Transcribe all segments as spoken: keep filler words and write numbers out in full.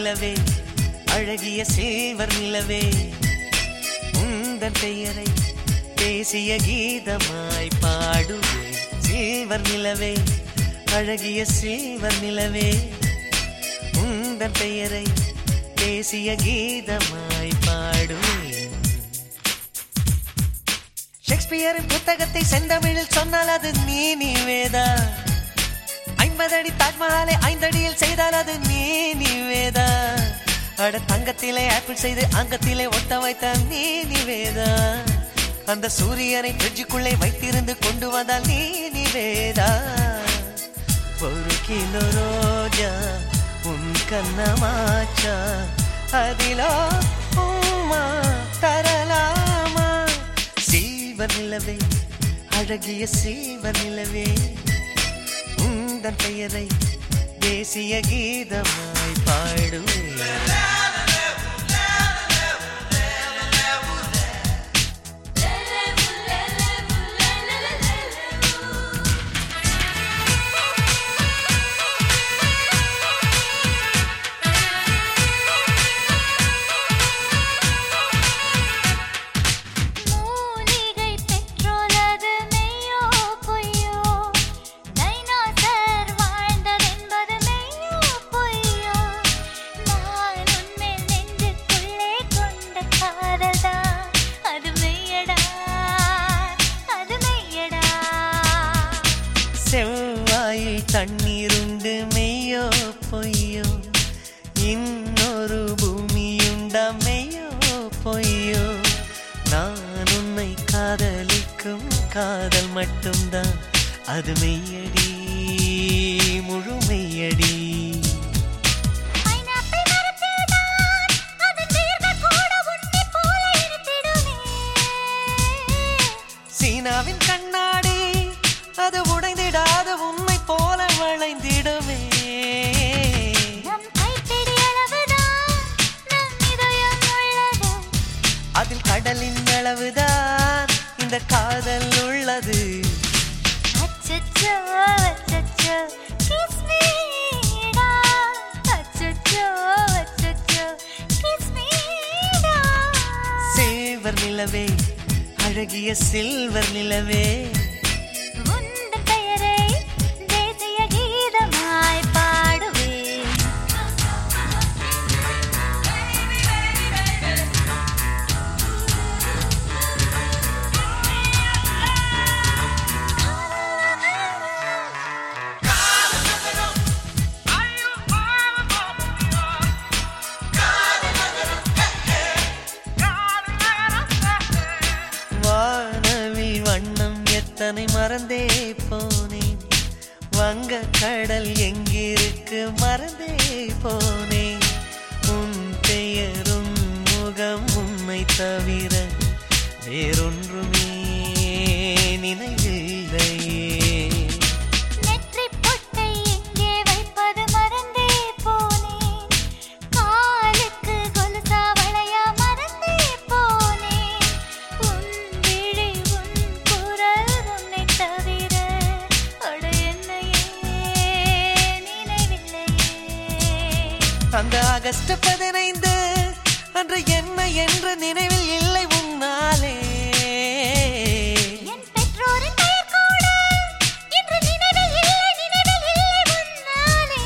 நிலவே அழகிய சில்வர் நிலவே உந்தன் பெயரை தேசிய கீதமாய் பாடுவேன். சில்வர் நிலவே அழகிய சில்வர் நிலவே உந்தன் பெயரை தேசிய கீதமாய் பாடுவேன். ஷேக்ஸ்பியரின் புத்தகத்தை செந்தமிழில் சொன்னால் அது நீ நிவேதா. ஐம்பதடி தாஜ்மஹாலை ஐந்தடியில் செய்தால் அது நீ நிவேதா. அட தங்கத்திலே ஆப்பிள் செய்து அங்கத்திலே ஒட்ட வைத்த நீ நிவேதா. அந்த சூரியனை ஃப்ரிட்ஜுக்குள்ளே வைத்திருந்து கொண்டு வந்தால் நீ நிவேதா. ஒரு கிலோ ரோஜா உன் கண்ணமாச்சா அதிலோ உம்மா தரலாமா. சில்வர் நிலவே அழகிய சில்வர் நிலவே உந்தன் பெயரை தேசிய கீதமாய் பாடுவேன். செவ்வாயில் தண்ணீருண்டு மெய்யோ பொய்யோ இன்னொரு பூமியுண்டா மெய்யோ பொய்யோ. நான் உன்னை காதலிக்கும் காதல் மட்டும்தான் அது மெய்யடி முழு மெய்யடி. சீனாவின் கண்ணாடி அது உடைந்திடாத உண்மை போல வளைந்திடுமே. அதில் கடலின் அளவுதான் இந்த காதல் உள்ளது. சில்வர் நிலவே அழகிய சில்வர் நிலவே தன்னை மறந்தே போனேன். வங்க கடல் எங்கிருக்கு மறந்தே போனேன். உன் பெயரும் முகம் உன்னை தவிர வேறொன்றுமே நினைவில்லையே. அந்த ஆகஸ்ட் பதினைந்து அன்று என்ன என்ற நினைவில் இல்லை உன்னாலே. என் பெற்றோரின் பெயர் கூட இன்று நினைவில் இல்லை நினைவில் இல்லை உன்னாலே.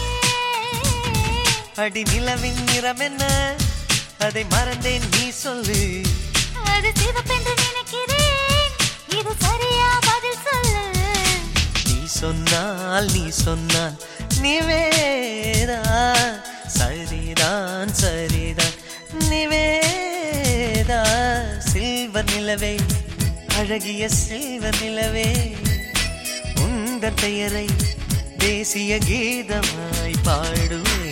அடி நிலவின் நிறம் என்ன அதை மறந்தேன் நீ சொல்லு. அது சிவப்பென்று நினைக்கிறேன் இது சரியா பதில் சொல்லு. நீ சொன்னால் நீ சொன்னால் நிவேதா சரிதான் சரிதான் நிவேதா. சில்வர் நிலவே அழகிய சில்வர் நிலவே உந்தன் பெயரை தேசிய கீதமாய் பாடுவேன்.